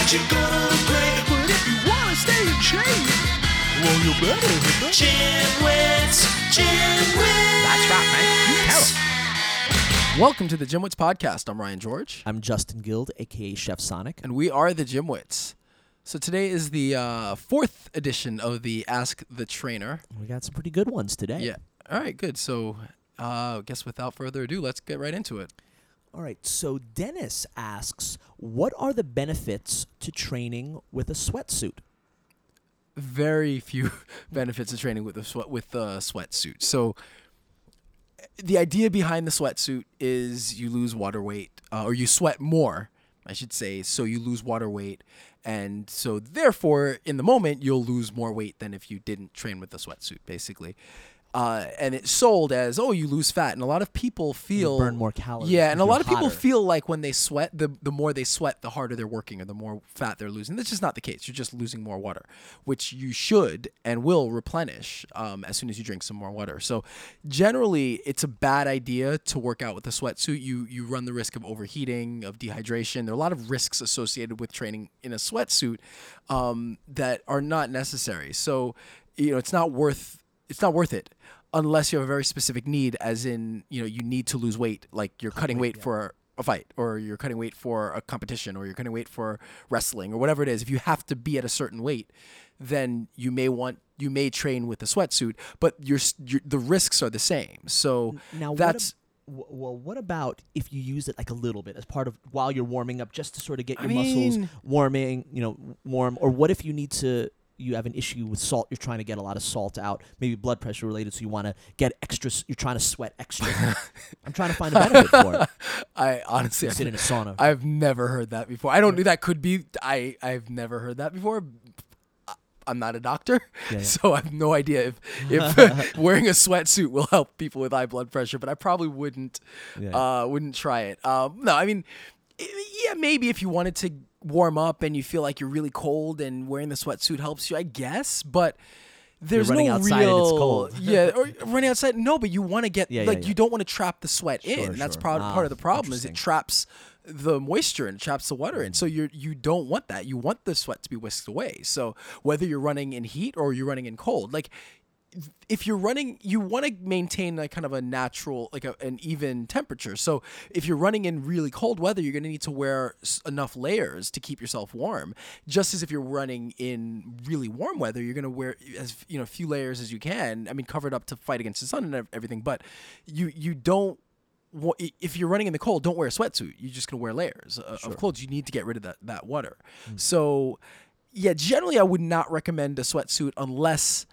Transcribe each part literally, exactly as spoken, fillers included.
right, you're gonna look great. But if you wanna stay in shape, well, you better hit the Gymwits, Gymwits. That's right, man. You tell 'em. Welcome to the Gymwits Podcast. I'm Ryan George. I'm Justin Guild, a k a. Chef Sonic. And we are the Gymwits. So today is the uh, fourth edition of the Ask the Trainer. We got some pretty good ones today. Yeah. All right, good. So uh, I guess without further ado, let's get right into it. All right, so Dennis asks, what are the benefits to training with a sweatsuit? Very few benefits of training with a sweat with a sweatsuit. So the idea behind the sweatsuit is you lose water weight, uh, or you sweat more, I should say, so you lose water weight. And so therefore, in the moment, you'll lose more weight than if you didn't train with the sweatsuit, basically. Uh, and it's sold as, oh, you lose fat. And a lot of people feel... You burn more calories. Yeah, and a you're lot of people hotter. feel like when they sweat, the, the more they sweat, the harder they're working or the more fat they're losing. That's just not the case. You're just losing more water, which you should and will replenish um, as soon as you drink some more water. So generally, it's a bad idea to work out with a sweatsuit. You, you run the risk of overheating, of dehydration. There are a lot of risks associated with training in a sweatsuit um, that are not necessary. So, you know, it's not worth... It's not worth it unless you have a very specific need, as in, you know, you need to lose weight, like you're cutting weight yeah. for a fight, or you're cutting weight for a competition, or you're cutting weight for wrestling, or whatever it is. If you have to be at a certain weight, then you may want, you may train with a sweatsuit, but your, your the risks are the same. So Now, that's... What ab- w- well, what about if you use it like a little bit as part of while you're warming up, just to sort of get I your muscles mean- warming, you know, warm? Or what if you need to... You have an issue with salt. You're trying to get a lot of salt out, maybe blood pressure related. So you want to get extra. s- You're trying to sweat extra. I'm trying to find a benefit for it. I honestly, Sit in a sauna. I've never heard that before. I don't know. That could be. I I've never heard that before. I- I'm not a doctor, Yeah, yeah. so I have no idea if if wearing a sweatsuit will help people with high blood pressure. But I probably wouldn't Yeah. uh, wouldn't try it. Um, no, I mean, i- yeah, maybe if you wanted to warm up and you feel like you're really cold and wearing the sweatsuit helps you, I guess. But there's running no outside and real, it's cold. yeah, or running outside. No, but you want to get Yeah, yeah, like yeah. you don't want to trap the sweat in. Sure, And that's sure. part Ah, part of the problem is it interesting. traps the moisture and traps the water in. So you you don't want that. You want the sweat to be whisked away. So whether you're running in heat or you're running in cold, like if you're running, you want to maintain a kind of a natural, like a, an even temperature. So if you're running in really cold weather, you're going to need to wear s- enough layers to keep yourself warm. Just as if you're running in really warm weather, you're going to wear as you know few layers as you can. I mean, covered up to fight against the sun and ev- everything. But you you don't. wa- If you're running in the cold, don't wear a sweatsuit. You're just going to wear layers uh, of clothes. You need to get rid of that that water. So, yeah, generally, I would not recommend a sweatsuit unless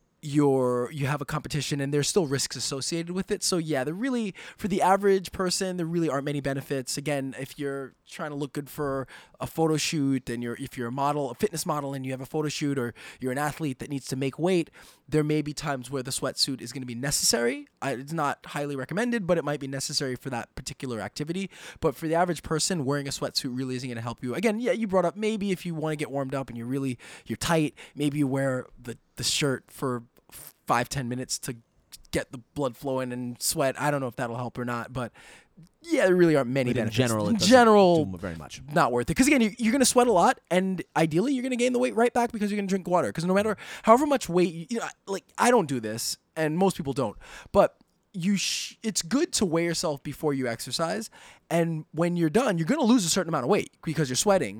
you're you have a competition and there's still risks associated with it. So yeah, there really, for the average person, there really aren't many benefits. Again, if you're trying to look good for a photo shoot and you're if you're a model, a fitness model, and you have a photo shoot, or you're an athlete that needs to make weight, there may be times where the sweatsuit is going to be necessary. I, it's not highly recommended, but it might be necessary for that particular activity. But for the average person, wearing a sweatsuit really isn't going to help you. Again, yeah, you brought up maybe if you want to get warmed up and you're really you're tight, maybe you wear the the shirt for five ten minutes to get the blood flowing and sweat. I don't know if that'll help or not, but yeah, there really aren't many But in benefits. general, it in doesn't general, do very much. not worth it. Because again, you, you're going to sweat a lot, and ideally, you're going to gain the weight right back because you're going to drink water. Because no matter however much weight, you, you know, like I don't do this, and most people don't, but you, sh- it's good to weigh yourself before you exercise, and when you're done, you're going to lose a certain amount of weight because you're sweating.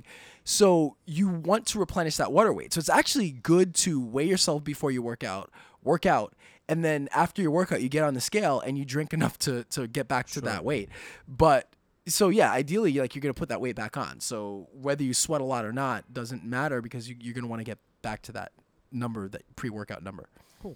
So you want to replenish that water weight. So it's actually good to weigh yourself before you work out, work out, and then after your workout, you get on the scale and you drink enough to to get back to that weight. But so yeah, ideally, like you're gonna put that weight back on. So whether you sweat a lot or not doesn't matter because you, you're gonna want to get back to that number, that pre-workout number.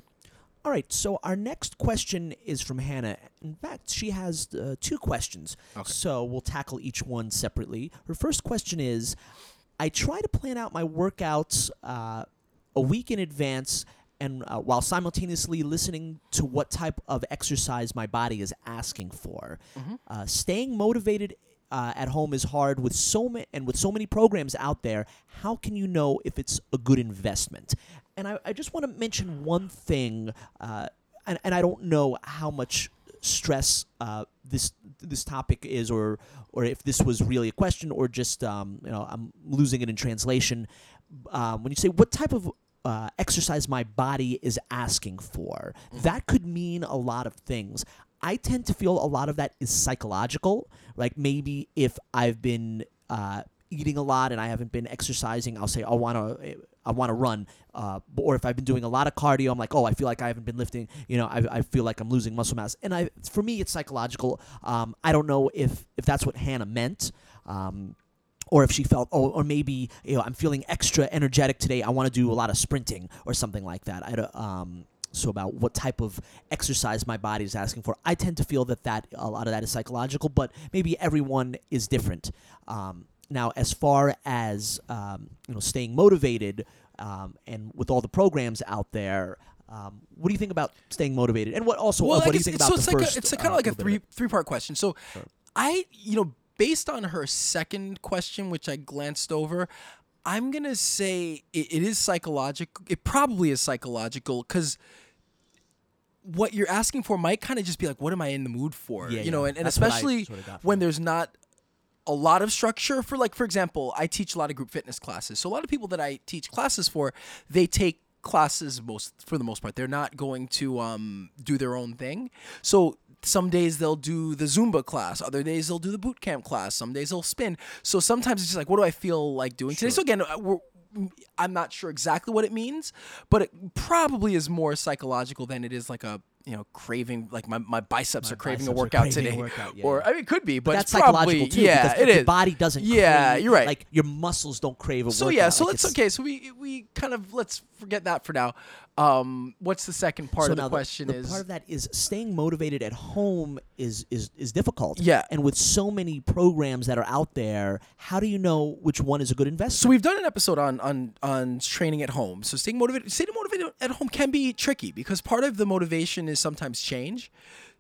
All right, so our next question is from Hannah. In fact, she has uh, two questions, Okay. so we'll tackle each one separately. Her first question is, I try to plan out my workouts uh, a week in advance, and uh, while simultaneously listening to what type of exercise my body is asking for. Uh, staying motivated uh, at home is hard with so ma- and with so many programs out there. How can you know if it's a good investment? And I, I just want to mention one thing, uh, and, and I don't know how much stress uh, this this topic is, or or if this was really a question, or just um, you know I'm losing it in translation. Um, when you say what type of uh, exercise my body is asking for, Mm-hmm. that could mean a lot of things. I tend to feel a lot of that is psychological. Like maybe if I've been uh, eating a lot and I haven't been exercising, I'll say I want to I want to run. Uh, or if I've been doing a lot of cardio, I'm like, oh, I feel like I haven't been lifting. You know, I, I feel like I'm losing muscle mass. And I, for me, it's psychological. Um, I don't know if if that's what Hannah meant. Um, or if she felt, oh, or maybe, you know, I'm feeling extra energetic today. I want to do a lot of sprinting or something like that. I don't, um, so about what type of exercise my body is asking for. I tend to feel that, that a lot of that is psychological, but maybe everyone is different. Um, now, as far as um, you know, staying motivated um, and with all the programs out there, um, what do you think about staying motivated? And what also, Well, uh, I what do you guess think it's- about so the it's like first? a, it's a uh, kind of like a little bit three of it? three part question. So, I you know based on her second question, which I glanced over, I'm gonna say it, it is psychological. It probably is psychological because what you're asking for might kind of just be like, what am I in the mood for? Yeah, you know, yeah. and, and That's what I especially sorta got when from it. there's not a lot of structure for, like, for example, I teach a lot of group fitness classes. So a lot of people that I teach classes for, they take classes most for the most part. They're not going to um, do their own thing. So some days they'll do the Zumba class. Other days they'll do the boot camp class. Some days they'll spin. So sometimes it's just like, what do I feel like doing today? So again, uh, we're, I'm not sure exactly what it means, but it probably is more psychological than it is like a, you know, craving, like my, my biceps My are craving biceps a are workout craving a today. workout, yeah, or yeah. I mean, it could be, but, But it's that's probably, psychological too. yeah, because it your is. body doesn't. Yeah, crave, you're right. Like your muscles don't crave a So workout. yeah, so like let's it's- okay. So we we kind of let's forget that for now. Um, what's the second part so of the now question? the, is part of that is staying motivated at home is is is difficult. Yeah. and with so many programs that are out there, how do you know which one is a good investment? So we've done an episode on on on training at home. So staying motivated, staying motivated at home can be tricky because part of the motivation is sometimes change.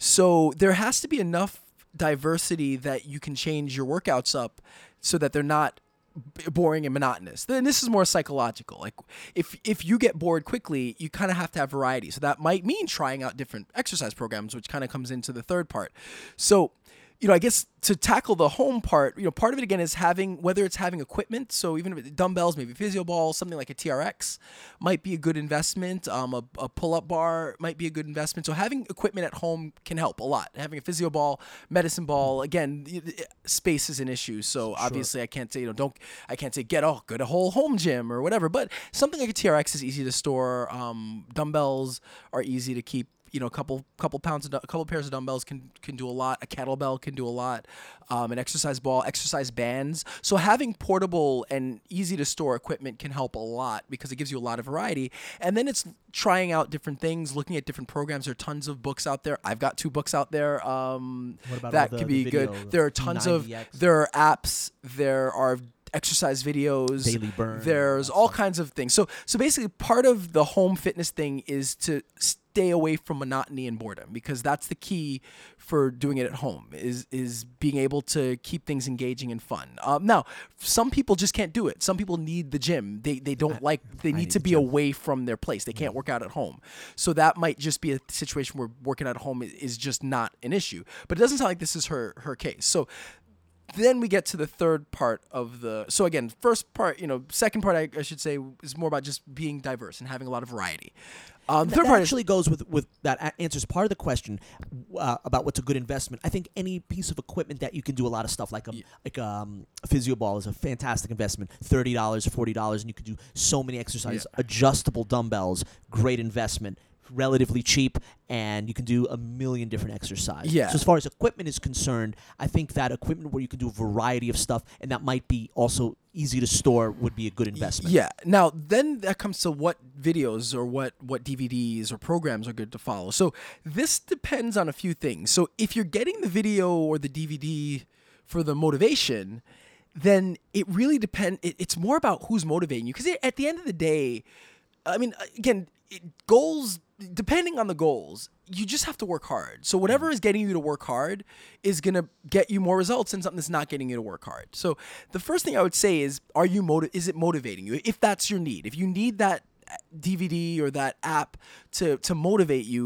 So there has to be enough diversity that you can change your workouts up so that they're not b- boring and monotonous. Then this is more psychological. Like if if you get bored quickly, you kind of have to have variety. So that might mean trying out different exercise programs, which kind of comes into the third part. So you know, I guess to tackle the home part, you know, part of it again is having, whether it's having equipment, so even if it's dumbbells, maybe physio ball, something like a T R X might be a good investment. Um, a, a pull-up bar might be a good investment. So having equipment at home can help a lot. Having a physio ball, medicine ball, again, y- y- space is an issue. So obviously I can't say, you know, don't, I can't say get, oh, go to a whole home gym or whatever, but something like a T R X is easy to store. Um, dumbbells are easy to keep. You know, a couple couple pounds of du- a couple pairs of dumbbells can can do a lot. A kettlebell can do a lot. Um, an exercise ball, exercise bands. So having portable and easy to store equipment can help a lot because it gives you a lot of variety. And then it's trying out different things, looking at different programs. There are tons of books out there. I've got two books out there. Um, What about that all the- could the be video, good. the There are tons of P ninety X? there are apps. There are exercise videos. Daily burn, There's all that all stuff. kinds of things. So so basically part of the home fitness thing is to stay away from monotony and boredom because that's the key for doing it at home is is being able to keep things engaging and fun. Um, now, some people just can't do it. Some people need the gym. They they don't like they I need need to the be gym. away from their place. They can't work out at home. So that might just be a situation where working out at home i- is just not an issue. But it doesn't sound like this is her her case. So then we get to the third part of the so again first part you know second part I, I should say is more about just being diverse and having a lot of variety. Um, the That, third that part is actually goes with, with that a- answers part of the question uh, about what's a good investment. I think any piece of equipment that you can do a lot of stuff like a like um, a physio ball is a fantastic investment. Thirty dollars, forty dollars, and you can do so many exercises. Adjustable dumbbells, great investment. Relatively cheap, and you can do a million different exercises. Yeah. So as far as equipment is concerned, I think that equipment where you can do a variety of stuff, and that might be also easy to store, would be a good investment. Yeah. Now, then that comes to what videos or what what D V Ds or programs are good to follow. So this depends on a few things. So if you're getting the video or the D V D for the motivation, then it really depends. It, it's more about who's motivating you. Because at the end of the day, I mean, again, it, goals, depending on the goals, you just have to work hard. So whatever is getting you to work hard is going to get you more results than something that's not getting you to work hard. So the first thing I would say is, are you motiv- is it motivating you? If that's your need, if you need that D V D or that app to to motivate you,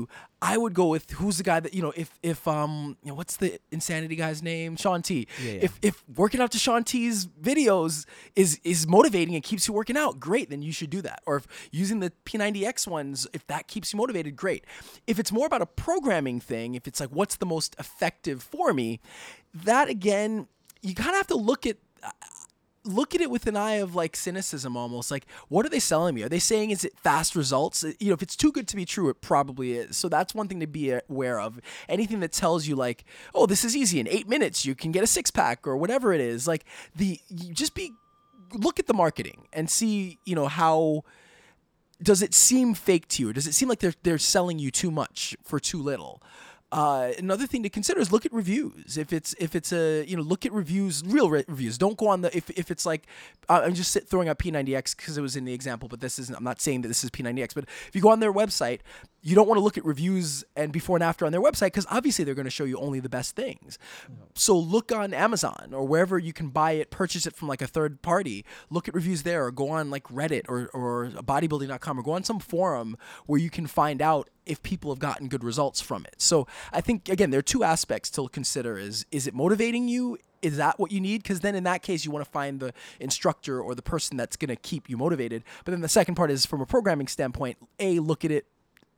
I would go with who's the guy that, you know, if if um you know, what's the insanity guy's name? Shaun T. Yeah, yeah. If if working out to Shaun T's videos is is motivating and keeps you working out, great, then you should do that. Or if using the P ninety X ones, if that keeps you motivated, great. If it's more about a programming thing, if it's like what's the most effective for me, that again, you kind of have to look at look at it with an eye of like cynicism almost. Like, what are they selling me? Are they saying is it fast results? You know, if it's too good to be true, it probably is. So that's one thing to be aware of. Anything that tells you like, oh, this is easy. In eight minutes, you can get a six pack or whatever it is. Like the, you just be, look at the marketing and see, you know, how, does it seem fake to you? Or does it seem like they're, they're selling you too much for too little? Uh, another thing to consider is look at reviews. If it's if it's a you know look at reviews, real re- reviews. Don't go on the if if it's like uh, I'm just sit, throwing out P ninety X because it was in the example, but this isn't. I'm not saying that this is P ninety X. But if you go on their website, you don't want to look at reviews and before and after on their website because obviously they're going to show you only the best things. So look on Amazon or wherever you can buy it, purchase it from like a third party. Look at reviews there, or go on like Reddit or or bodybuilding dot com or go on some forum where you can find out if people have gotten good results from it. So I think, again, there are two aspects to consider. Is is it motivating you? Is that what you need? Because then in that case, you want to find the instructor or the person that's going to keep you motivated. But then the second part is from a programming standpoint, A, look at it.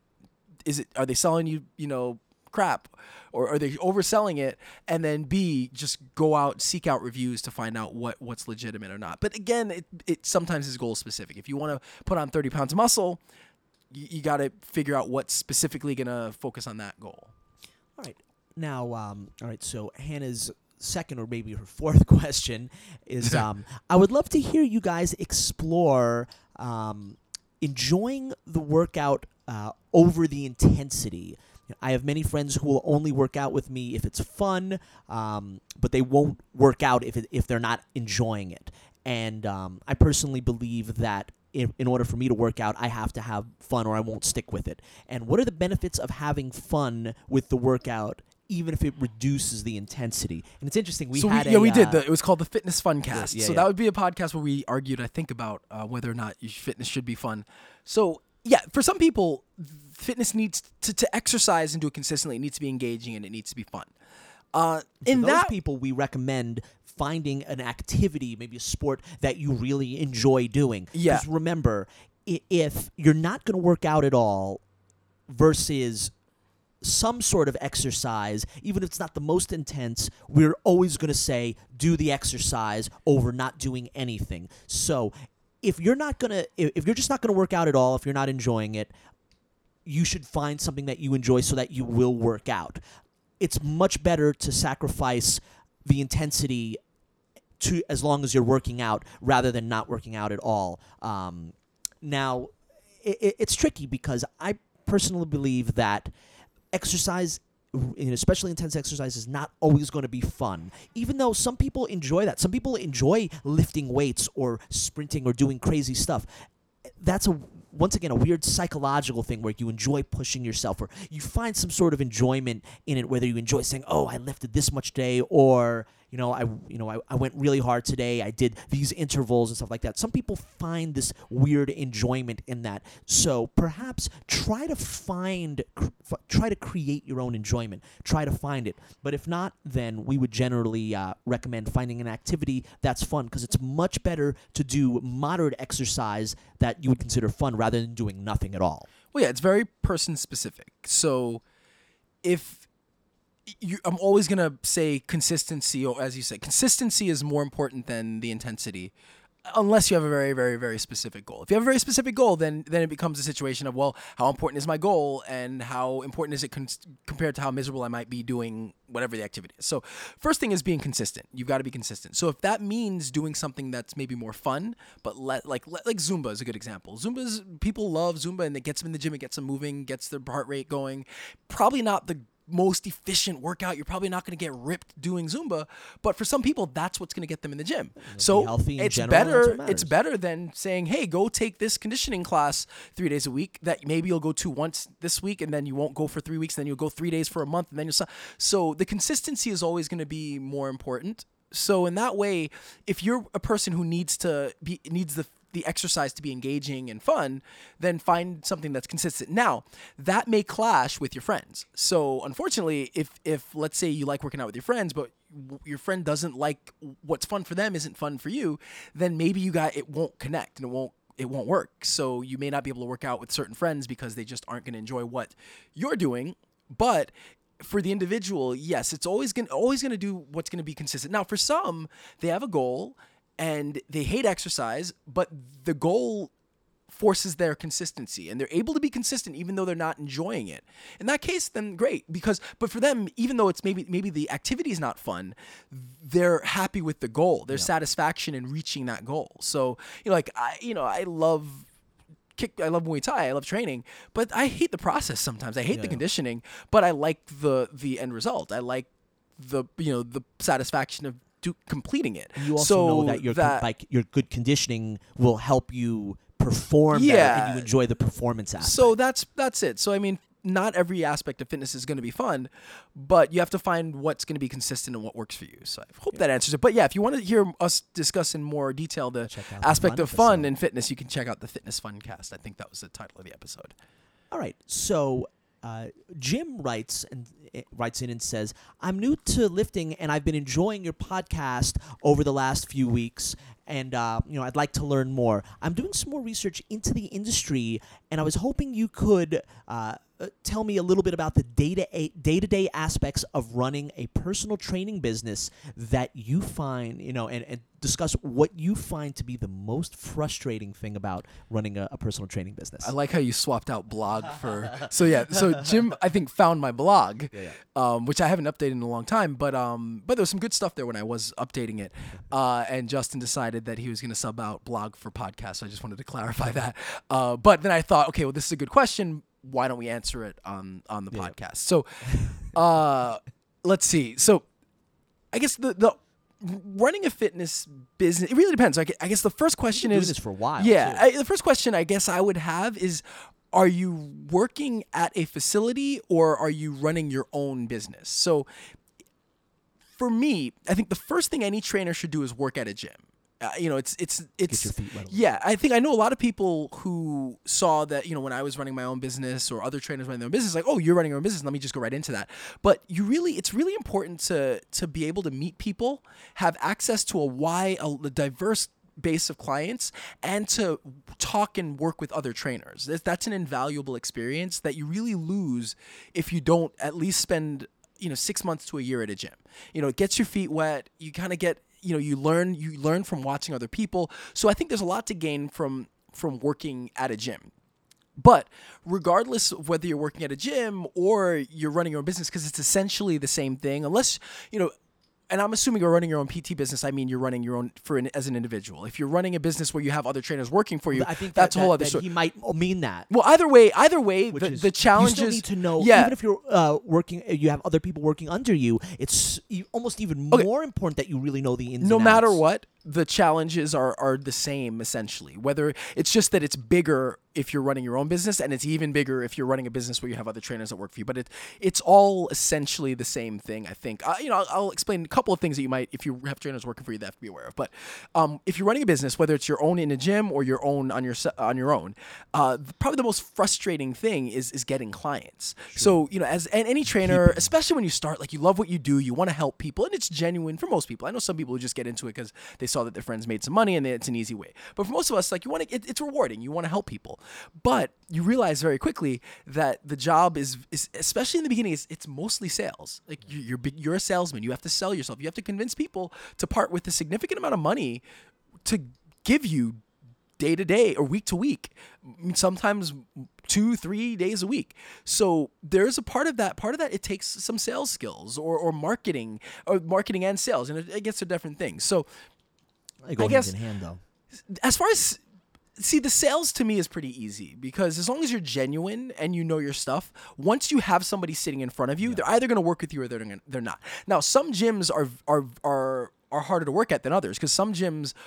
Is it, are they selling you, you know, crap? Or are they overselling it? And then B, just go out, seek out reviews to find out what, what's legitimate or not. But again, it, it sometimes is goal specific. If you want to put on thirty pounds of muscle, you, you got to figure out what's specifically going to focus on that goal. All right. Now, um, all right, so Hannah's second or maybe her fourth question is um, I would love to hear you guys explore um, enjoying the workout uh, over the intensity. I have many friends who will only work out with me if it's fun, um, but they won't work out if it, if they're not enjoying it. And um, I personally believe that in, in order for me to work out, I have to have fun or I won't stick with it. And what are the benefits of having fun with the workout, even if it reduces the intensity? And it's interesting. We so had we, yeah, a, we did. uh, The, it was called the Fitness Funcast. Yeah, so yeah. that would be a podcast where we argued, I think, about uh, whether or not you, fitness should be fun. So yeah, for some people, fitness needs to, to exercise and do it consistently. It needs to be engaging and it needs to be fun. Uh, in For those that, people, we recommend finding an activity, maybe a sport that you really enjoy doing. Yeah. Because remember, i- if you're not going to work out at all versus some sort of exercise, even if it's not the most intense, we're always going to say do the exercise over not doing anything. So if you're not going to, if you're just not going to work out at all, if you're not enjoying it, you should find something that you enjoy so that you will work out. It's much better to sacrifice the intensity to as long as you're working out rather than not working out at all. Um, now, it, it's tricky because I personally believe that exercise, and especially intense exercise, is not always going to be fun. Even though some people enjoy that. Some people enjoy lifting weights or sprinting or doing crazy stuff. That's a once again a weird psychological thing where you enjoy pushing yourself or you find some sort of enjoyment in it, whether you enjoy saying, oh, I lifted this much today, or you know, I you know I, I went really hard today, I did these intervals and stuff like that. Some people find this weird enjoyment in that. So perhaps try to find cr- f- try to create your own enjoyment. Try to find it. But if not, then we would generally uh, recommend finding an activity that's fun, because it's much better to do moderate exercise that you would consider fun rather than doing nothing at all. well, yeah, it's very person specific. So if you, I'm always going to say consistency, or as you said, consistency is more important than the intensity, unless you have a very, very, very specific goal. If you have a very specific goal, then then it becomes a situation of, well, how important is my goal, and how important is it con- compared to how miserable I might be doing whatever the activity is. So first thing is being consistent. You've got to be consistent. So if that means doing something that's maybe more fun, but let, like let, like Zumba is a good example. Zumba's, people love Zumba, and it gets them in the gym, it gets them moving, gets their heart rate going. Probably not the most efficient workout. You're probably not going to get ripped doing Zumba, but for some people, that's what's going to get them in the gym. So healthy in it's general, that's better. what matters. It's better than saying, "Hey, go take this conditioning class three days a week." That maybe you'll go to once this week, and then you won't go for three weeks. And then you'll go three days for a month, and then you'll. So, so the consistency is always going to be more important. So in that way, if you're a person who needs to be needs the the exercise to be engaging and fun, then find something that's consistent. Now, that may clash with your friends. So unfortunately, if if let's say you like working out with your friends, but your friend doesn't like what's fun for them isn't fun for you, then maybe you got it won't connect and it won't it won't work. So you may not be able to work out with certain friends because they just aren't going to enjoy what you're doing. But for the individual, yes, it's always going always going to do what's going to be consistent. Now, for some, they have a goal and they hate exercise, but the goal forces their consistency and they're able to be consistent even though they're not enjoying it. In that case, then great, because but for them, even though it's maybe maybe the activity is not fun, they're happy with the goal. There's Yeah. satisfaction in reaching that goal. So, you know, like I you know, I love kick I love Muay Thai, I love training, but I hate the process sometimes. I hate the Yeah. conditioning, but I like the the end result. I like the you know, the satisfaction of do, completing it. You also so know that your con- like your good conditioning will help you perform better, Yeah. and you enjoy the performance aspect. So that's that's it. So I mean, not every aspect of fitness is going to be fun, but you have to find what's going to be consistent and what works for you. So I hope that answers it. But yeah, if you want to hear us discuss in more detail the Check out the aspect fun of fun episode. and fitness, you can check out the Fitness Funcast. I think that was the title of the episode. All right. So uh, Jim writes and uh, writes in and says, "I'm new to lifting, and I've been enjoying your podcast over the last few weeks. And uh, you know, I'd like to learn more. I'm doing some more research into the industry, and I was hoping you could uh, uh, tell me a little bit about the day-to day-to-day aspects of running a personal training business that you find, you know, and, and discuss what you find to be the most frustrating thing about running a, a personal training business." I like how you swapped out blog for. So yeah, so Jim, I think, found my blog, yeah. Um, which I haven't updated in a long time, but um, but there was some good stuff there when I was updating it. Uh, and Justin decided that he was going to sub out blog for podcast. So I just wanted to clarify that. Uh, but then I thought, okay, well, this is a good question. Why don't we answer it on on the Yeah. podcast? So, uh, let's see. So, I guess the the running a fitness business, it really depends. Like, I guess the first question Doing is this for a while. yeah, too. I, the first question I guess I would have is, are you working at a facility or are you running your own business? So for me, I think the first thing any trainer should do is work at a gym. Uh, you know, it's it's it's your feet wet a little yeah. I think I know a lot of people who saw that, you know, when I was running my own business or other trainers running their own business, like, oh, you're running your own business, let me just go right into that. But you really, it's really important to to be able to meet people, have access to a wide, a, a diverse base of clients, and to talk and work with other trainers. That's, that's an invaluable experience that you really lose if you don't at least spend, you know, six months to a year at a gym. You know, it gets your feet wet. You kind of get, you know, you learn, you learn from watching other people. So I think there's a lot to gain from, from working at a gym. But regardless of whether you're working at a gym or you're running your own business, because it's essentially the same thing, unless, you know, and I'm assuming you're running your own P T business. I mean, you're running your own for an, as an individual. If you're running a business where you have other trainers working for you, I think that's that, a whole that, other that story. He might mean that. Well, either way, either way, Which the, is, the challenge you still is need to know, yeah, even if you're uh, working, you have other people working under you. It's e- almost even Okay. more important that you really know the ins no and matter outs. what, the challenges are are the same essentially. Whether it's just that it's bigger if you're running your own business, and it's even bigger if you're running a business where you have other trainers that work for you. But it it's all essentially the same thing, I think. Uh, you know, I'll, I'll explain a couple of things that you might, if you have trainers working for you, that have to be aware of. But um, if you're running a business, whether it's your own in a gym or your own on your se- on your own, uh, probably the most frustrating thing is is getting clients. So you know, as and any trainer, especially when you start, like you love what you do, you want to help people, and it's genuine for most people. I know some people who just get into it because they saw that their friends made some money and it's an easy way. But for most of us, like you want to, it, it's rewarding. You want to help people, but you realize very quickly that the job is, is especially in the beginning, is it's mostly sales. Like you, you're big- you're a salesman. You have to sell yourself. You have to convince people to part with a significant amount of money to give you day to day or week to week, sometimes two, three days a week. So there's a part of that, part of that, it takes some sales skills or, or marketing or marketing and sales. And it, it gets to different things. So They go I guess- hand in hand, though. as far as, see, the sales to me is pretty easy because as long as you're genuine and you know your stuff, once you have somebody sitting in front of you, they're either going to work with you or they're gonna, they're not. Now, some gyms are, are, are, are harder to work at than others because some gyms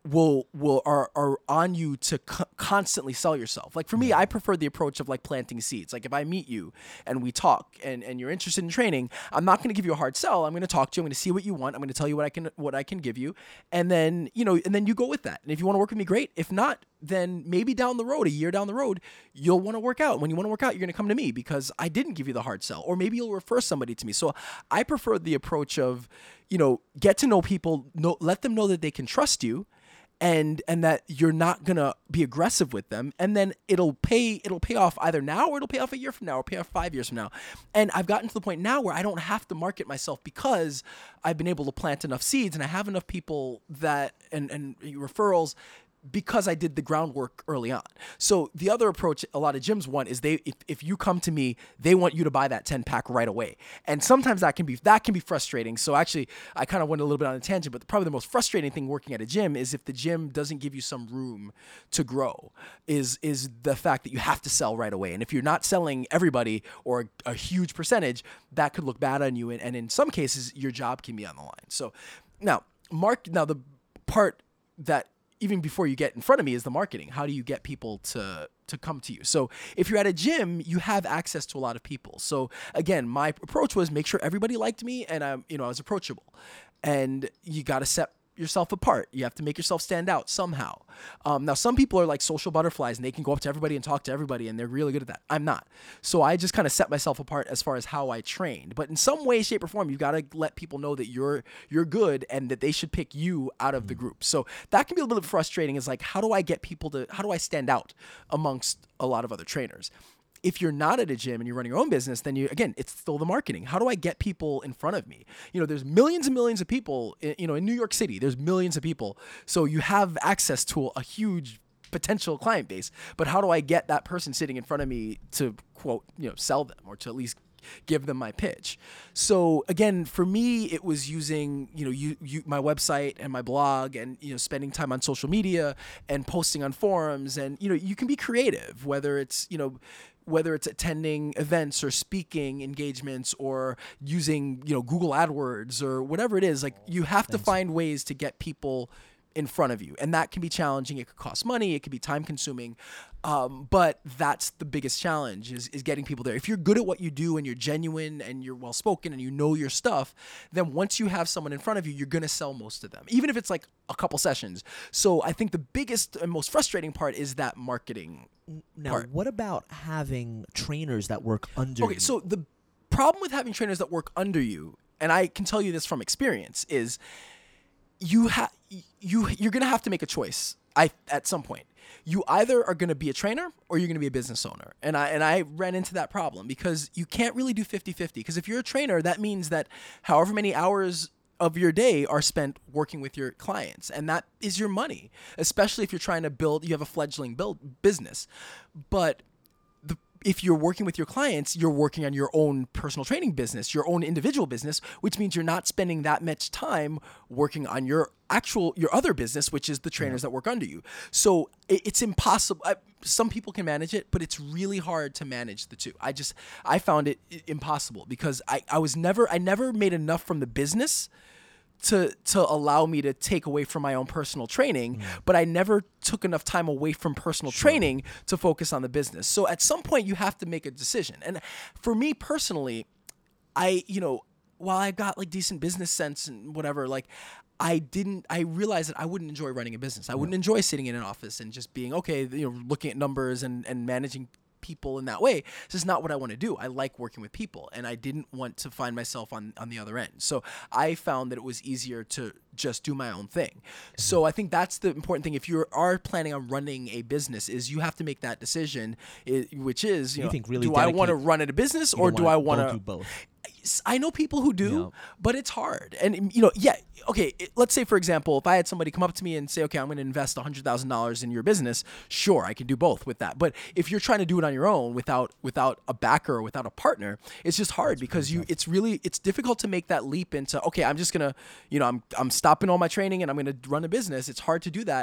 will will are are on you to co- constantly sell yourself. Like for me, I prefer the approach of like planting seeds. Like if I meet you and we talk and, and you're interested in training, I'm not going to give you a hard sell. I'm going to talk to you. I'm going to see what you want. I'm going to tell you what I can what I can give you, and then you know, and then you go with that. And if you want to work with me, great. If not, then maybe down the road, a year down the road, you'll want to work out. When you want to work out, you're going to come to me because I didn't give you the hard sell, or maybe you'll refer somebody to me. So I prefer the approach of, you know, get to know people, know, let them know that they can trust you. And and that you're not gonna be aggressive with them, and then it'll pay it'll pay off either now or it'll pay off a year from now or pay off five years from now. And I've gotten to the point now where I don't have to market myself because I've been able to plant enough seeds and I have enough people that and and referrals because I did the groundwork early on. So the other approach a lot of gyms want is they if, if you come to me, they want you to buy that ten pack right away. And sometimes that can be that can be frustrating. So actually I kind of went a little bit on a tangent, but probably the most frustrating thing working at a gym is if the gym doesn't give you some room to grow, is is the fact that you have to sell right away. And if you're not selling everybody or a, a huge percentage, that could look bad on you, and, and in some cases your job can be on the line. So now mark now the part that even before you get in front of me is the marketing. How do you get people to to come to you? So if you're at a gym, you have access to a lot of people. So again, my approach was make sure everybody liked me and I'm, you know, I was approachable. And you got to set yourself apart. You have to make yourself stand out somehow. Um, now, some people are like social butterflies and they can go up to everybody and talk to everybody and they're really good at that. I'm not. So I just kind of set myself apart as far as how I trained. But in some way, shape, or form, you got to let people know that you're you're good and that they should pick you out of the group. So that can be a little bit frustrating. Is like, how do I get people to, how do I stand out amongst a lot of other trainers? If you're not at a gym and you're running your own business, then you, again, it's still the marketing. How do I get people in front of me? You know, there's millions and millions of people, in, you know, in New York City, there's millions of people. So you have access to a huge potential client base, but how do I get that person sitting in front of me to quote, you know, sell them or to at least give them my pitch? So again, for me, it was using, you know, you, you, my website and my blog and, you know, spending time on social media and posting on forums. And, you know, you can be creative, whether it's, you know, whether it's attending events or speaking engagements or using, you know, Google AdWords or whatever it is. Like you have to find ways to get people in front of you. And that can be challenging. It could cost money. It could be time consuming. Um, but that's the biggest challenge is, is getting people there. If you're good at what you do and you're genuine and you're well spoken and you know your stuff, then once you have someone in front of you, you're going to sell most of them, even if it's like a couple sessions. So I think the biggest and most frustrating part is that marketing Now, part. what about having trainers that work under Okay, you? so the problem with having trainers that work under you, and I can tell you this from experience, is you have you you're gonna have to make a choice. I at some point, you either are gonna be a trainer or you're gonna be a business owner, and I and I ran into that problem because you can't really do fifty-fifty. Because if you're a trainer, that means that however many hours of your day are spent working with your clients, and that is your money, especially if you're trying to build, you have a fledgling build business. But the, if you're working with your clients, you're working on your own personal training business, your own individual business, which means you're not spending that much time working on your actual, your other business, which is the trainers that work under you. So it, it's impossible. I, some people can manage it, but it's really hard to manage the two. I just, I found it impossible because I, I was never, I never made enough from the business to to allow me to take away from my own personal training, mm. but I never took enough time away from personal sure. training to focus on the business. So at some point you have to make a decision. And for me personally, I, you know, while I got like decent business sense and whatever, like I didn't, I realized that I wouldn't enjoy running a business. I wouldn't enjoy sitting in an office and just being, okay, you know, looking at numbers and, and managing people in that way. This is not what I want to do. I like working with people, and I didn't want to find myself on, on the other end. So I found that it was easier to just do my own thing. Mm-hmm. So I think that's the important thing. If you are planning on running a business, is you have to make that decision, which is, you, you know, think really do I want to run a business or do I want to do both? I know people who do, yeah. but it's hard. And, you know, yeah, okay, it, let's say, for example, if I had somebody come up to me and say, okay, I'm going to invest one hundred thousand dollars in your business, sure, I can do both with that. But if you're trying to do it on your own without without a backer or without a partner, it's just hard That's because you it's really, it's difficult to make that leap into, okay, I'm just going to, you know, I'm I'm stopping all my training and I'm going to run a business. It's hard to do that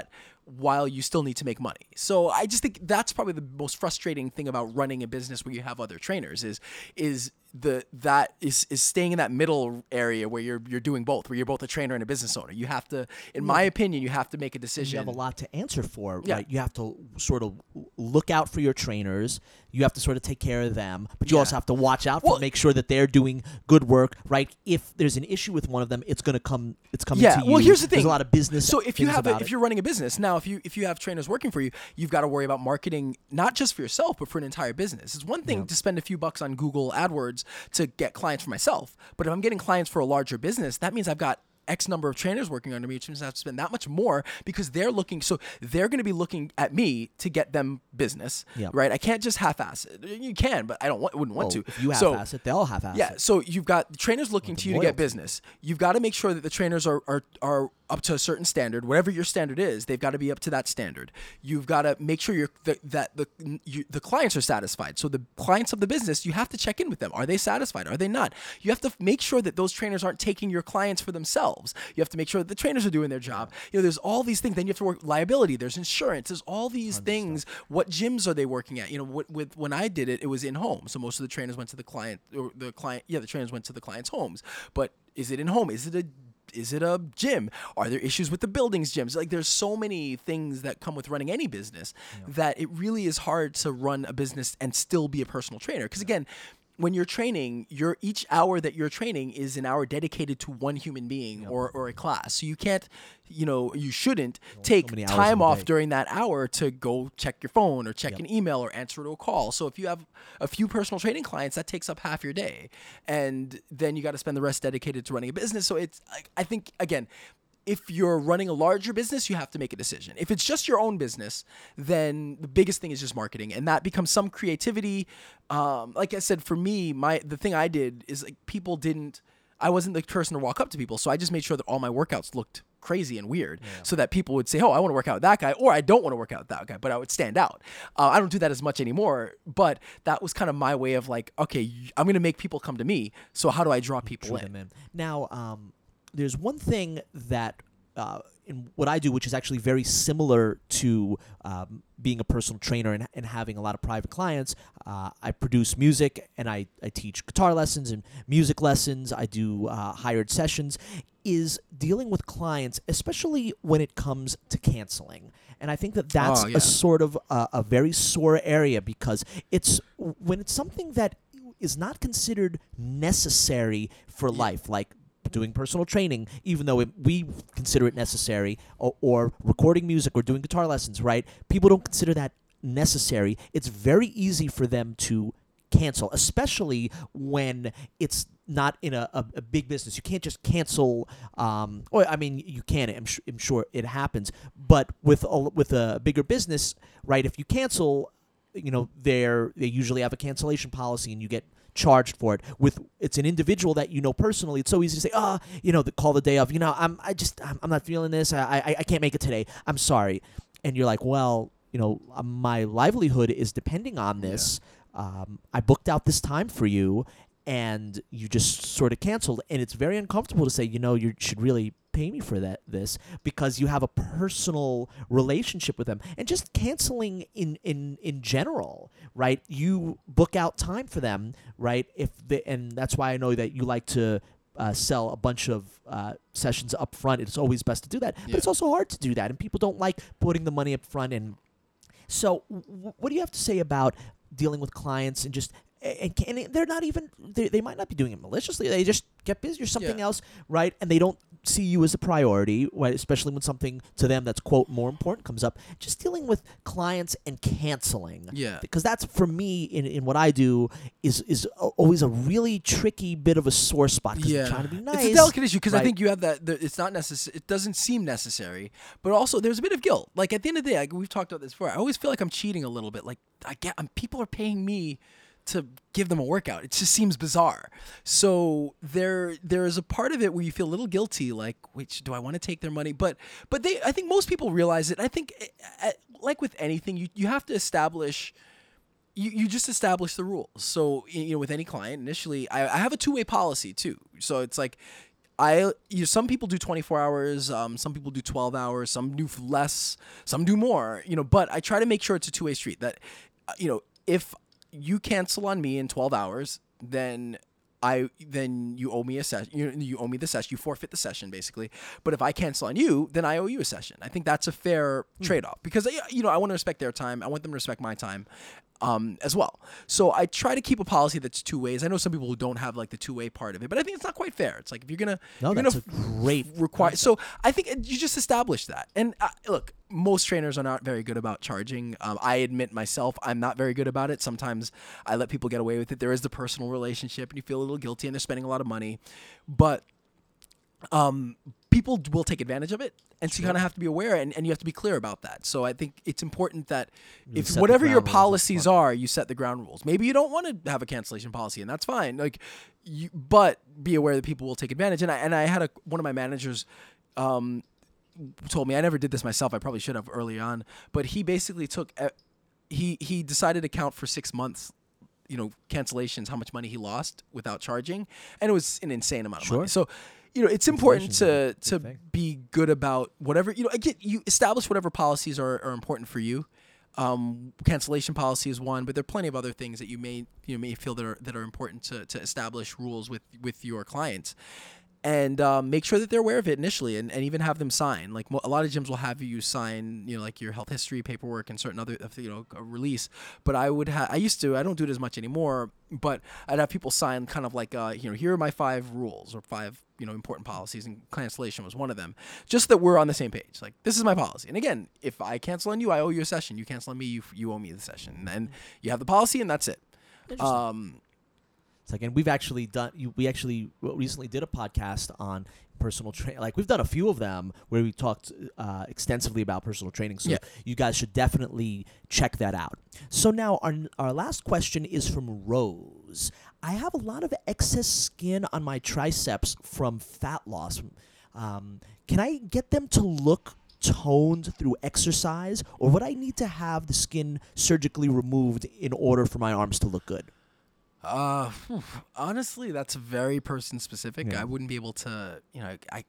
while you still need to make money. So I just think that's probably the most frustrating thing about running a business where you have other trainers is is the that is is staying in that middle area where you're you're doing both, where you're both a trainer and a business owner. You have to, in my opinion, you have to make a decision. You have a lot to answer for, Yeah. right? You have to sort of look out for your trainers. You have to sort of take care of them, but you Yeah. also have to watch out for Well- make sure that they're doing good work, right? If there's an issue with one of them, it's going to come. It's coming Yeah, to you. well, here's the thing. There's a lot of business. So if you things have a, about if it. you're running a business now, if you if you have trainers working for you, you've got to worry about marketing not just for yourself but for an entire business. It's one thing Yeah. to spend a few bucks on Google AdWords to get clients for myself, but if I'm getting clients for a larger business, that means I've got X number of trainers working under me, which means I have to spend that much more because they're looking. So they're going to be looking at me to get them business, Yeah. right? I can't just half-ass it. You can, but I don't want, wouldn't want Oh, to. if you so, half-ass it, they'll half-ass Yeah, it. so you've got the trainers looking to you to get loyalty. business. You've got to make sure that the trainers are, are are up to a certain standard. Whatever your standard is, they've got to be up to that standard. You've got to make sure you're the, that the you, the clients are satisfied. So the clients of the business, you have to check in with them. Are they satisfied? Are they not? You have to make sure that those trainers aren't taking your clients for themselves. You have to make sure that the trainers are doing their job. You know, there's all these things. Then you have to work liability. There's insurance. There's all these things. What gyms are they working at? You know, with, with when I did it, it was in home. So most of the trainers went to the client or the client. Yeah, the trainers went to the client's homes. But is it in home? Is it a Is it a gym? Are there issues with the buildings gyms? Like there's so many things that come with running any business that it really is hard to run a business and still be a personal trainer. Because again, when you're training, your each hour that you're training is an hour dedicated to one human being or, or a class. So you can't, you know, you shouldn't take many hours time in a off day. during that hour to go check your phone or check Yep. an email or answer to a call. So if you have a few personal training clients, that takes up half your day. And then you got to spend the rest dedicated to running a business. So it's, I, I think, again, if you're running a larger business, you have to make a decision. If it's just your own business, then the biggest thing is just marketing, and that becomes some creativity. Um, like I said, for me, my the thing I did is like people didn't. I wasn't the person to walk up to people, so I just made sure that all my workouts looked crazy and weird, so that people would say, "Oh, I want to work out with that guy," or "I don't want to work out with that guy," but I would stand out. Uh, I don't do that as much anymore, but that was kind of my way of like, okay, I'm going to make people come to me. So how do I draw people Draw in? them in. Now, um, there's one thing that uh, in what I do, which is actually very similar to um, being a personal trainer and, and having a lot of private clients. Uh, I produce music and I, I teach guitar lessons and music lessons. I do uh, hired sessions. Is dealing with clients, especially when it comes to canceling. And I think that that's Oh, yeah. a sort of uh, a very sore area because it's when it's something that is not considered necessary for life, like doing personal training, even though it, we consider it necessary, or, or recording music or doing guitar lessons, right? People don't consider that necessary. It's very easy for them to cancel, especially when it's not in a, a, a big business. You can't just cancel. Um, or I mean, you can. I'm, sh- I'm sure it happens. But with a, with a bigger business, right? If you cancel, you know, they're they usually have a cancellation policy, and you get charged for it. With it's an individual that you know personally, it's so easy to say, ah, oh, you know, the call the day of. You know, I'm I just I'm, I'm not feeling this. I, I I can't make it today. I'm sorry. And you're like, well, you know, uh, my livelihood is depending on this. Um, I booked out this time for you, and you just sort of canceled. And it's very uncomfortable to say, you know, you should really pay me for that this because you have a personal relationship with them. And just canceling in in in general, right? You book out time for them, right? If the, and that's why I know that you like to Uh, sell a bunch of uh, sessions up front. It's always best to do that, but Yeah. it's also hard to do that, and people don't like putting the money up front. And so, w- what do you have to say about dealing with clients and just and, can, and they're not even they, they might not be doing it maliciously. They just get busy or something Yeah. else, right? And they don't see you as a priority, right? Especially when something to them that's quote more important comes up. Just dealing with clients and canceling, Yeah. because that's for me in, in what I do is is a- always a really tricky bit of a sore spot. Because Yeah, you're trying to be nice. it's a delicate issue because I right? think you have that. The, it's not necessary. It doesn't seem necessary, but also there's a bit of guilt. Like at the end of the day, like we've talked about this before. I always feel like I'm cheating a little bit. Like I get, I'm, people are paying me to give them a workout. It just seems bizarre. So there, there is a part of it where you feel a little guilty. Like, which do I want to take their money? But, but they, I think most people realize it. I think, uh, like with anything, you you have to establish. You, you just establish the rules. So, you know, with any client, initially, I, I have a two-way policy too. So it's like, I you know, some people do twenty-four hours, um, some people do twelve hours, some do less, some do more. You know, but I try to make sure it's a two-way street. That uh, you know, if you cancel on me in twelve hours, then I then you owe me a session. You, you owe me the session. You forfeit the session basically. But if I cancel on you, then I owe you a session. I think that's a fair mm. trade-off because you know I want to respect their time. I want them to respect my time. Um, as well. So I try to keep a policy that's two ways. I know some people who don't have like the two way part of it, but I think it's not quite fair. It's like if you're gonna, no, you're that's gonna a great require. So I think you just establish that. And uh, look, most trainers are not very good about charging. Um, I admit myself, I'm not very good about it. Sometimes I let people get away with it. There is the personal relationship, and you feel a little guilty, and they're spending a lot of money, but um, people will take advantage of it. And so you kind of have to be aware and, and you have to be clear about that. So I think it's important that You if set the whatever your ground rules up policies front. are, you set the ground rules. Maybe you don't want to have a cancellation policy, and that's fine. Like, you, but be aware that people will take advantage. And I and I had a one of my managers um, told me, I never did this myself. I probably should have early on, but he basically took uh, he he decided to count for six months. You know, cancellations, how much money he lost without charging, and it was an insane amount of Sure. money. So. You know, it's important to Inflation's a to big thing. be good about whatever, you know, again, you establish whatever policies are, are important for you. Um, cancellation policy is one, but there are plenty of other things that you may you know, may feel that are that are important to, to establish rules with, with your clients. And um, make sure that they're aware of it initially, and, and even have them sign. Like mo- a lot of gyms will have you sign, you know, like your health history paperwork and certain other, you know, a release. But I would have, I used to, I don't do it as much anymore. But I'd have people sign kind of like, uh, you know, here are my five rules or five, you know, important policies, and cancellation was one of them. Just that we're on the same page. Like, this is my policy. And again, if I cancel on you, I owe you a session. You cancel on me, you you owe me the session. And you have the policy, and that's it. Interesting. Um, It's like, and we've actually done. You, we actually recently did a podcast on personal training. Like, we've done a few of them where we talked uh, extensively about personal training. So Yeah. you guys should definitely check that out. So now our our last question is from Rose. I have a lot of excess skin on my triceps from fat loss. Um, can I get them to look toned through exercise, or would I need to have the skin surgically removed in order for my arms to look good? Uh, whew, honestly, that's very person specific. Yeah. I wouldn't be able to, you know, I,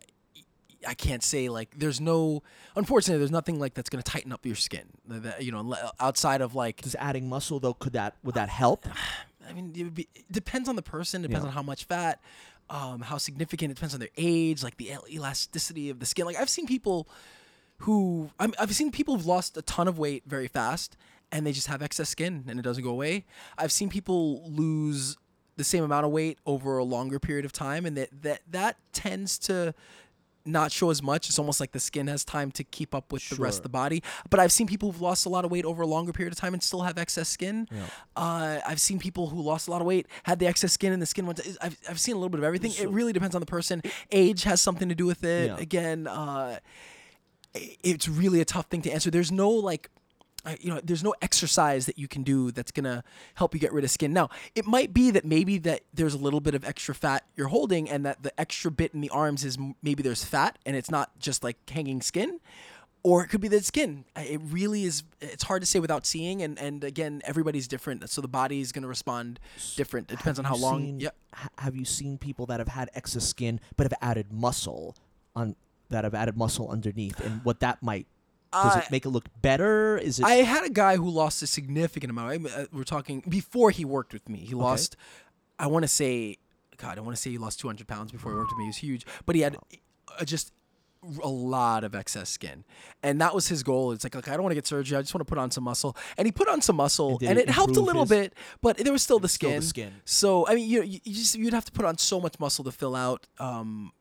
I can't say like there's no. Unfortunately, there's nothing like that's going to tighten up your skin. That, you know, le- outside of like. Does adding muscle though, could that would that help? I mean, it, would be, it depends on the person. Depends Yeah. on how much fat, um, how significant. It depends on their age, like the el- elasticity of the skin. Like I've seen people who I'm, I've seen people who've lost a ton of weight very fast, and they just have excess skin and it doesn't go away. I've seen people lose the same amount of weight over a longer period of time, and that that that tends to not show as much. It's almost like the skin has time to keep up with the rest Sure. of the body. But I've seen people who've lost a lot of weight over a longer period of time and still have excess skin. Yeah. Uh, I've seen people who lost a lot of weight, had the excess skin, and the skin went. I've I've seen a little bit of everything. It really depends on the person. Age has something to do with it. Yeah. Again, uh, i- it's really a tough thing to answer. There's no like. Uh, you know, there's no exercise that you can do that's gonna help you get rid of skin. Now, it might be that maybe that there's a little bit of extra fat you're holding, and that the extra bit in the arms is m- maybe there's fat, and it's not just like hanging skin, or it could be the skin. Uh, It really is. It's hard to say without seeing, and and again, everybody's different, so the body is gonna respond different. It depends on Have how you long. seen- Yeah. ha- Have you seen people that have had excess skin but have added muscle on that have added muscle underneath, and what that might does Uh, it make it look better? Is it? I had a guy who lost a significant amount. I- uh, We're talking before he worked with me. He lost, I want to say, God, I want to say he lost two hundred pounds before he worked with me. He was huge, but he had uh, just a lot of excess skin, and that was his goal. It's like, like I don't want to get surgery. I just want to put on some muscle, and he put on some muscle, And did and it it helped a improve little his- bit, but there was still the still skin. the skin. So I mean, you you, you just you'd have to put on so much muscle to fill out. Um,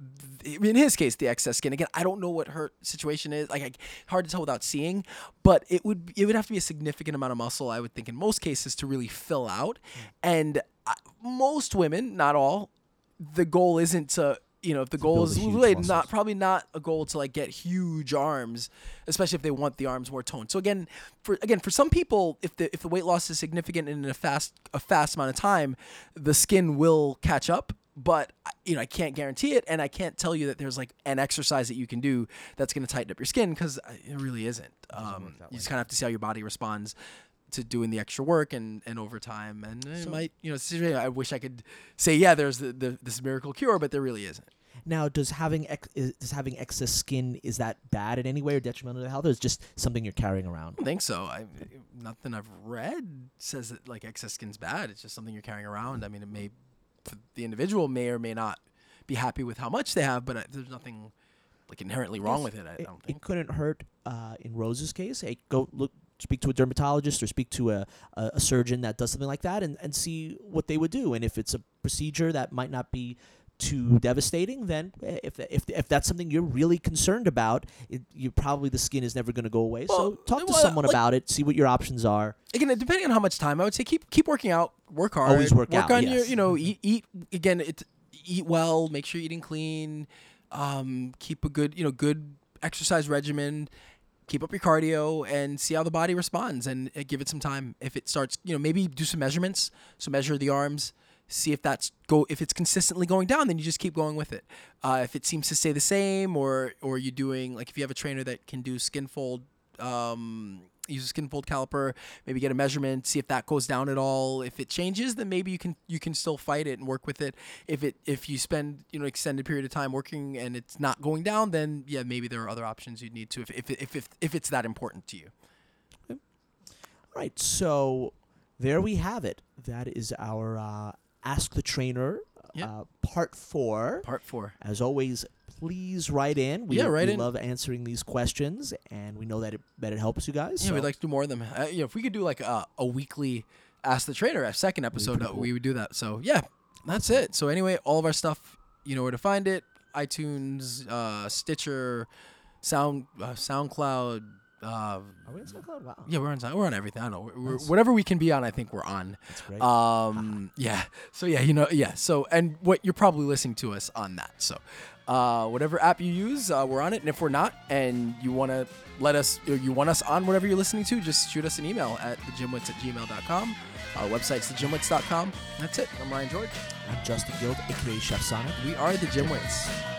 in his case, the excess skin. Again, I don't know what her situation is. Like, I, hard to tell without seeing. But it would it would have to be a significant amount of muscle, I would think, in most cases, to really fill out. And uh, most women, not all, the goal isn't to. You know, if the goal build is the huge really muscles. not probably not a goal to like get huge arms, especially if they want the arms more toned. So again, for again for some people, if the if the weight loss is significant in a fast a fast amount of time, the skin will catch up. But you know, I can't guarantee it, and I can't tell you that there's like an exercise that you can do that's going to tighten up your skin, because it really isn't. Um, that you just way. kind of have to see how your body responds to doing the extra work and, and overtime. And it So- might, you know, seriously, I wish I could say, yeah, there's the, the, this miracle cure, but there really isn't. Now, does having ex- is, does having excess skin, is that bad in any way or detrimental to health, or is it just something you're carrying around? I don't think so. I nothing I've read says that like excess skin's bad. It's just something you're carrying around. I mean, it may for the individual may or may not be happy with how much they have, but uh, there's nothing like inherently wrong Yes, with it. I It, don't think. it couldn't hurt uh, in Rose's case. Hey, go look, speak to a dermatologist or speak to a, a, a surgeon that does something like that, and, and see what they would do. And if it's a procedure that might not be too devastating, then eh, if if if that's something you're really concerned about, it, you probably the skin is never going to go away. Well, so talk to well, someone like- about it. See what your options are. Again, depending on how much time, I would say keep keep working out, work hard, Always work out, on your, yes. you know, eat eat again. It eat well, make sure you're eating clean, um, keep a good, you know, good exercise regimen, keep up your cardio, and see how the body responds, and uh, give it some time. If it starts, you know, maybe do some measurements. So measure the arms, see if that's go if it's consistently going down, then you just keep going with it. Uh, if it seems to stay the same, or or you're doing like if you have a trainer that can do skin fold. Um, use a skin fold caliper, maybe get a measurement, see if that goes down at all. If it changes, then maybe you can you can still fight it and work with it. If it if you spend you know extended period of time working and it's not going down, then yeah, maybe there are other options you'd need to if if if if, if it's that important to you. All right, so there we have it. That is our uh, Ask the Trainer Yeah. uh, part four. Part four. As always, please write in. We, Yeah, write we in. love answering these questions, and we know that it that it helps you guys. Yeah, so we'd like to do more of them. Uh, you know, if we could do like a, a weekly Ask the Trainer, a second episode, pretty uh, cool. we would do that. So yeah, that's it. So anyway, all of our stuff, you know where to find it: iTunes, uh, Stitcher, Sound, uh, SoundCloud. Uh, Are we on SoundCloud? Wow. yeah, we're on. We're on everything. I don't know. We're, we're, Nice. whatever we can be on, I think we're on. That's great. Um, yeah. So yeah, you know, yeah. So and what you're probably listening to us on that. So, uh, whatever app you use, uh, we're on it. And if we're not, and you want to let us, or you want us on whatever you're listening to, just shoot us an email at thegymwits at gmail dot com. Our website's thegymwits dot com. That's it. I'm Ryan George. I'm Justin Guild, aka Chef Sonic. We are the Gymwits.